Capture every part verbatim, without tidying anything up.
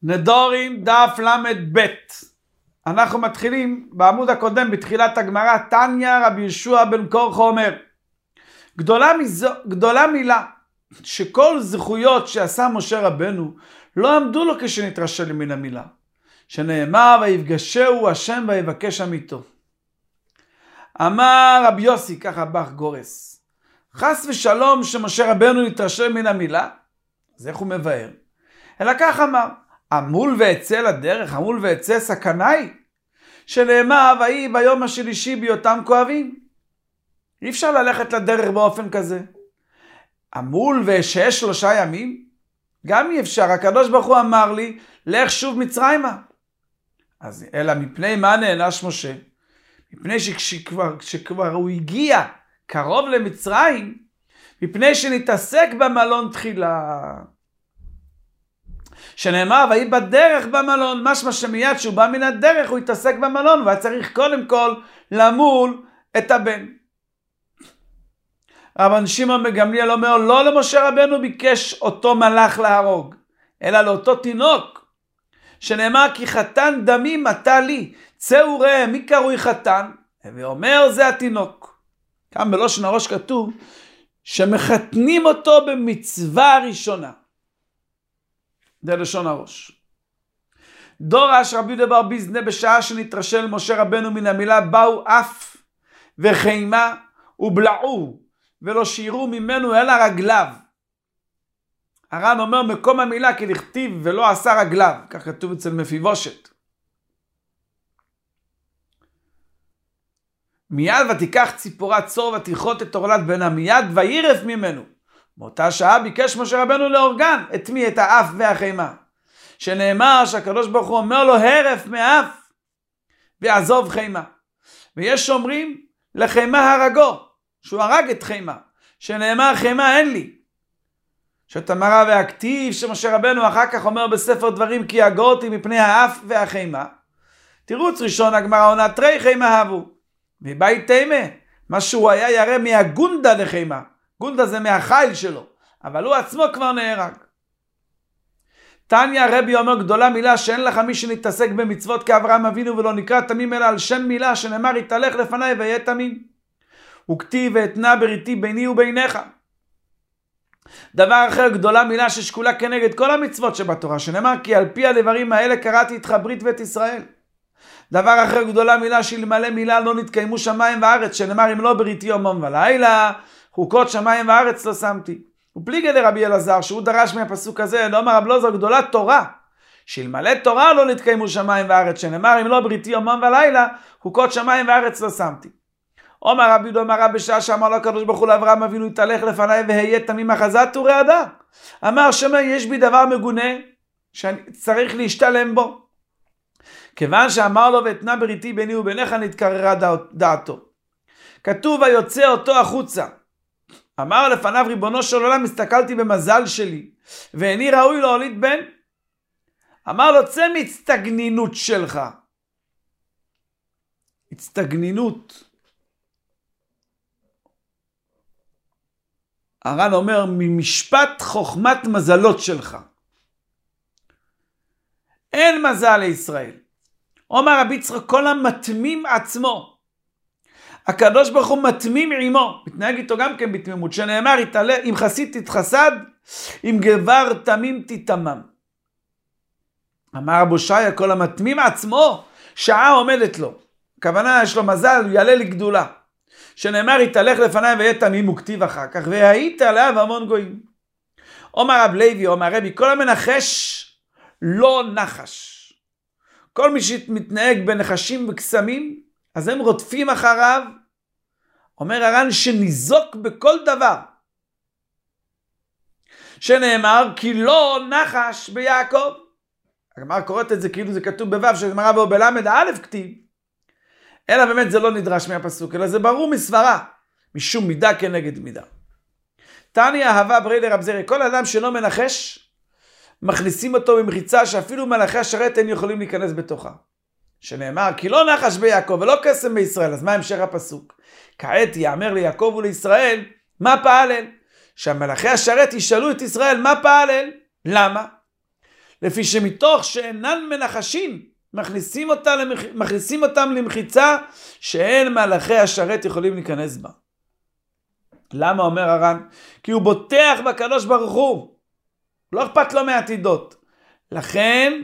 נדורים דף למד בית. אנחנו מתחילים בעמוד הקודם בתחילת הגמרא. תניא רבי יהושע בן קורחו אומר, גדולה, מזו, גדולה מילה שכל זכויות שעשה משה רבנו לא עמדו לו כשנתרשל מן המילה, שנאמר ויפגשהו השם ויבקש עמיתו. אמר רבי יוסי, ככה בח גורס, חס ושלום שמשה רבנו נתרשל מן המילה, אז איך הוא מבאר? אלא כך אמר, עמול ועצה לדרך, עמול ועצה סכנה היא, שנאמר ויהי ביום השלישי בהיותם כואבים. אי אפשר ללכת לדרך באופן כזה. עמול ועשש שלושה ימים? גם אי אפשר. הקדוש ברוך הוא אמר לי, לך שוב מצרימה. אז אלא מפני מה נענש משה? מפני שכשכבר, שכבר הוא הגיע קרוב למצרים, מפני שנתעסק במלון תחילה. שנאמר ויהי בדרך במלון, משמע שמיד שהוא בא מן הדרך הוא התעסק במלון, והיה צריך קודם כל למול את הבן. רבן שמעון בן גמליאל אומר, לא למשה רבנו ביקש אותו מלאך להרוג, אלא לאותו תינוק, שנאמר כי חתן דמי מתה לי, צאו ראה מי קרוי חתן, ואומר זה התינוק. כאן בלושן הראש כתוב שמחתנים אותו במצווה הראשונה. זה לשון הראש. דורש רבי יהודה בר ביזנא, בשעה שנתרשל משה רבנו מן המילה, באו אף וחימה ובלעו ולא שירו ממנו אלא רגליו. הר"ן אומר מקום המילה כי לכתיב ולא עשה רגליו, כך כתוב אצל מפיבושת. מיד ותיקח ציפורה צור ותיכות את עורלת בנה, מיד וירף ממנו. באותה שעה ביקש משה רבנו להורגן. את מי? את האף והחימה. שנאמר שהקדוש ברוך הוא אומר לו הרף מאף ועזוב חימה. ויש אומרים לחימה הרגו, שהוא הרג את חימה, שנאמר חימה אין לי. שתמרה והכתיב שמשה רבנו אחר כך אומר בספר דברים כי יגורתי מפני האף והחימה. תירוץ ראשון הגמרא עונה תרי חימה הבו. מבית תימה, מה שהוא היה ירא מהגונדה לחימה. גונדה זה מהחיל שלו, אבל הוא עצמו כבר נהרג. תניא רבי אומר גדולה מילה שאין לך מי שנתעסק במצוות כאברהם אבינו ולא נקרא תמים אלא על שם מילה, שנאמר יתהלך לפניי ויהיה תמים. וכתיב ואתנה בריתי ביני וביניך. דבר אחר גדולה מילה ששקולה כנגד כל המצוות שבתורה, שנאמר כי על פי הדברים האלה קראתי איתך ברית ואת ישראל. דבר אחר גדולה מילה שאלמלא מילה לא נתקיימו שמיים וארץ, שנאמר אם לא בריתי יומם ולילה, חוקות שמיים וארץ לא שמתי. ופליגי לרבי אלעזר שהוא דרש מהפסוק הזה, לא אמר רב אלעזר גדולה תורה, שאלמלא תורה לא נתקיימו שמיים וארץ, שנאמר אם לא בריתי יומם ולילה, חוקות שמיים וארץ לא שמתי. אומר רבי יהודה אמר רב בשעה שאמר לו הקדוש ברוך הוא לאברהם אבינו יתהלך לפניי והיה תמים אחזת ורעדה. אמר שמא יש בי דבר מגונה שאני צריך להשתלם בו. כיוון שאמר לו ואתנה בריתי ביני וביניך נתקררה דעתו. כתוב היוצא אותו החוצה. אמר לפניו ריבונו של עולם הסתכלתי במזל שלי ואיני ראוי להוליד בן. אמר לו צא מהצטגנינות שלך. הצטגנינות. הר"ן אומר ממשפט חוכמת מזלות שלך. אין מזל לישראל. אומר רבי יצחק כל המתמים עצמו. הקדוש ברוך הוא מתמים עמו. מתנהג איתו גם כן בתמימות. שנאמר אם חסיד תתחסד, אם גבר תמים תתמם. אמר רבו שיה כל המתמים עצמו שעה עומדת לו. הכוונה יש לו מזל הוא יעלה לגדולה. שנאמר יתהלך לפניי ויהיה תמים וכתיב אחר כך והיית עליו המון גויים. אומר רב לוי אומר רבי כל המנחש לא נחש. כל מי שמתנהג בנחשים וקסמים אז הם רודפים אחריו. אומר הר"ן שניזוק בכל דבר. שנאמר כי לא נחש ביעקב. הגמרא קוראת את זה כאילו זה כתוב בו' שגמרא בו בלמד א' כתיב. אלא באמת זה לא נדרש מהפסוק, אלא זה ברור מסברה, משום מידה כנגד מידה. תניא אהבה ברי לרב זרי, כל אדם שלא מנחש, מכניסים אותו במחיצה שאפילו מלאכי השרת אין יכולים להיכנס בתוכה. שנאמר, כי לא נחש ביעקב ולא קסם בישראל, אז מה המשך הפסוק? כעת יאמר ליעקב ולישראל, מה פעלל? שהמלאכי השרת ישאלו את ישראל, מה פעלל? למה? לפי שמתוך שאינן מנחשים, מכניסים אותם, למח... מכניסים אותם למחיצה שאין מלאכי השרת יכולים להיכנס בה. למה אומר הר"ן? כי הוא בוטח בקדוש ברוך הוא. לא אכפת לו מהעתידות. לכן,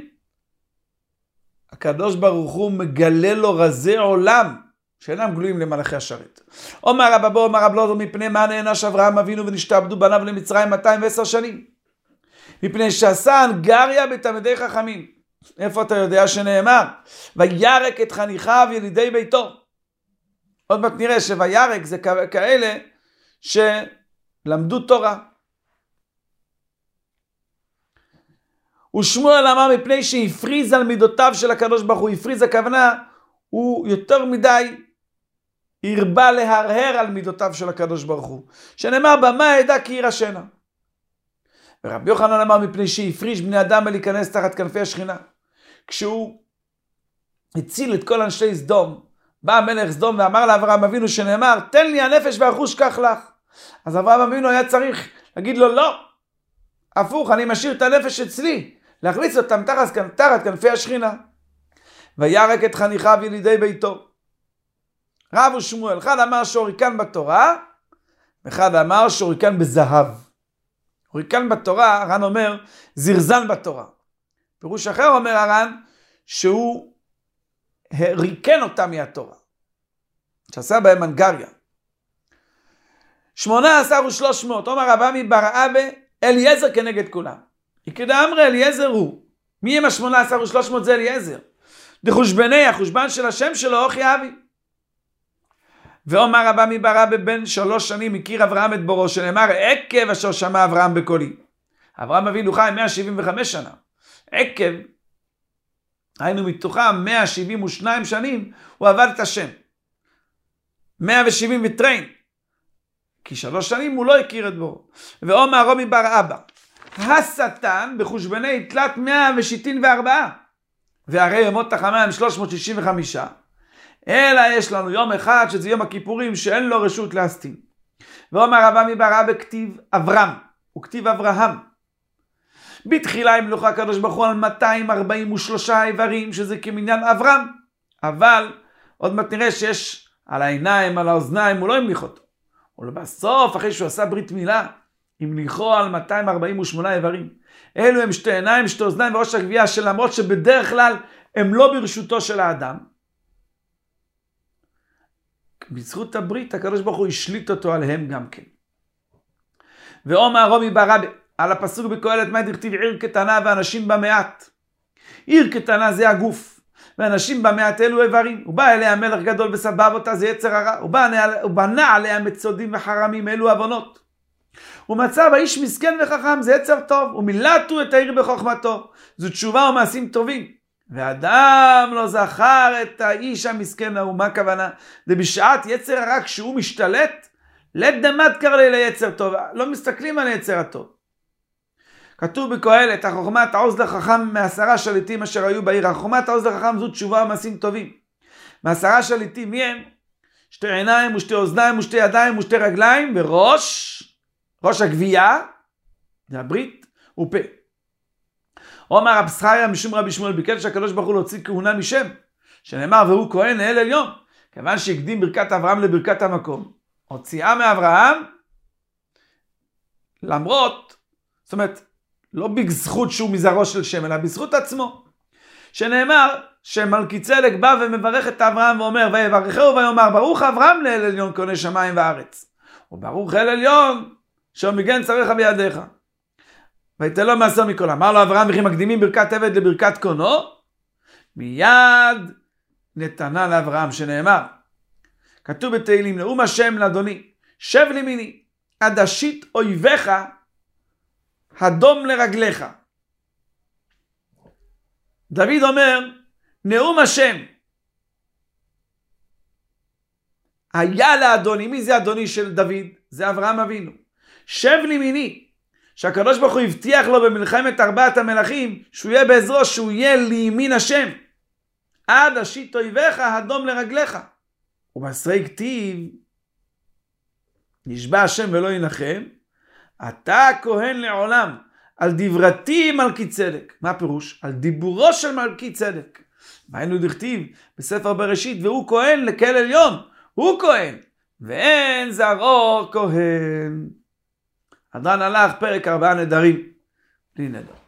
הקדוש ברוך הוא מגלה לו רזי עולם, שאינם גלויים למלאכי השרת. אומר רב אבו, אומר רב לוזו, מפני מה נענש אברהם אבינו ונשתעבדו בניו למצרים מאתיים ועשר שנים? מפני שעשה הנגריה בתלמידי חכמים. איפה אתה יודע שנאמר? וירק את חניכיו ילידי ביתו. עוד מעט נראה שוירק זה כאלה שלמדו תורה. ושמואל אמר מפני שהפריז על מידותיו של הקדוש ברוך הוא. הפריז הכוונה הוא יותר מדי הרבה להרהר על מידותיו של הקדוש ברוך הוא. שנאמר במה ידע כי ירשנה. ורבי יוחנן אמר מפני שהפריש בני אדם להיכנס תחת כנפי השכינה. כשהוא הציל את כל אנשי סדום, בא המלך סדום ואמר לאברהם אבינו שנאמר תן לי הנפש והרכוש כך לך. אז אברהם אבינו היה צריך להגיד לו לא, הפוך, אני משאיר את הנפש אצלי, להכניס אותם תחת, תחת כנפי השכינה. וירק את חניכיו ילידי ביתו. רב ושמואל, אחד אמר שוריקן בתורה, ואחד אמר שוריקן בזהב. שוריקן בתורה, הר"ן אומר, זרזן בתורה. פירוש אחר אומר הר"ן, שהוא ריקן אותה מהתורה. שעשה בהם הנגריה. שמונה עשר ושלוש מאות, אומר רב עמי בר אבא, אליעזר כנגד כולם. כדאמרי אליעזר הוא. מי הם השמונה עשר ושלוש מאות? זה אליעזר. דחושבני, החושבן של השם שלו, אוכי אבי. ואומר רב עמי בר אבא בן שלוש שנים הכיר אברהם את בורו, שנאמר עקב אשר שמע אברהם בקולי. אברהם אבינו חי מאה שבעים וחמש שנה. עקב, היינו מתוכם מאה שבעים ושתיים שנים, הוא עבד את השם. מאה שבעים וטרין. כי שלוש שנים הוא לא הכיר את בורו. ואומר רבי בר אבא, השטן בחושבני תלת מאה ושיטין וארבעה. והרי ימות תחמה הם שלוש מאות שישים וחמישה. אלא יש לנו יום אחד שזה יום הכיפורים שאין לו רשות להסתין. ואומר רב עמי בר אבא כתיב אברהם, הוא כתיב אברהם. בתחילה המלוך הקדוש ברוך הוא על מאתיים ארבעים ושלושה איברים שזה כמניין אברהם. אבל עוד מעט נראה שיש על העיניים, על האוזניים, הוא לא המליך אותו. ולבסוף אחרי שהוא עשה ברית מילה, המליכו על מאתיים ארבעים ושמונה איברים. אלו הם שתי עיניים, שתי אוזניים וראש הגבייה שלמרות שבדרך כלל הם לא ברשותו של האדם. בזכות הברית הקדוש ברוך הוא השליט אותו עליהם גם כן. ואומר רבי בר אבא על הפסוק בקהלת מה דכתיב עיר קטנה ואנשים במעט. עיר קטנה זה הגוף ואנשים במעט אלו איברים. הוא בא אליה מלך גדול וסבב אותה זה יצר הרע. הוא, הוא בנה עליה מצודים וחרמים אלו עוונות. הוא מצא באיש מסכן וחכם זה יצר טוב. ומילאתו את העיר בחוכמתו. זו תשובה ומעשים טובים. ואדם לא זכר את האיש המסכן ההוא. מה הכוונה? זה בשעת יצר הרע כשהוא משתלט, לדמת קרלי ליצר טוב. לא מסתכלים על יצר הטוב. כתוב בקהלת, החוכמה תעוז לחכם מעשרה שליטים אשר היו בעיר. החוכמה תעוז לחכם זו תשובה ומעשים טובים. מעשרה שליטים מי הם? שתי עיניים ושתי אוזניים ושתי ידיים ושתי רגליים וראש, ראש הגבייה, זה הברית, ופה. אומר רב זכריה משום רבי שמואל ביקש שהקדוש ברוך הוא להוציא כהונה משם, שנאמר והוא כהן אל עליון, כיוון שהקדים ברכת אברהם לברכת המקום. הוציאה מאברהם, למרות, זאת אומרת, לא בזכות שהוא מזרעו של שם, אלא בזכות עצמו. שנאמר שמלכי צדק בא ומברך את אברהם ואומר, ויברכהו ויאמר, ברוך אברהם לאל עליון כהני שמיים וארץ. וברוך אל עליון, שמגן צריך בידיך. ויתן לו מעשר מכל. אמר לו אברהם, וכי מקדימים ברכת עבד לברכת קונו? מיד נתנה לאברהם, שנאמר, כתוב בתהילים, נאום השם לאדוני, שב לימיני, עד אשית אויביך, הדום לרגליך. דוד אומר, נאום השם, היה לאדוני. מי זה אדוני של דוד? זה אברהם אבינו. שב לימיני, שהקדוש ברוך הוא הבטיח לו במלחמת ארבעת המלכים, שהוא יהיה בעזרו, שהוא יהיה לימין השם. עד אשית אויביך, הדום לרגליך. ובעשרי כתיב, נשבע השם ולא ינחם, אתה כהן לעולם, על דברתי מלכי צדק. מה הפירוש? על דיבורו של מלכי צדק. והיינו דכתיב בספר בראשית, והוא כהן לכל עליון, הוא כהן, ואין זרעו כהן. הדרן הלך פרק ארבעה נדרים, בלי נדר.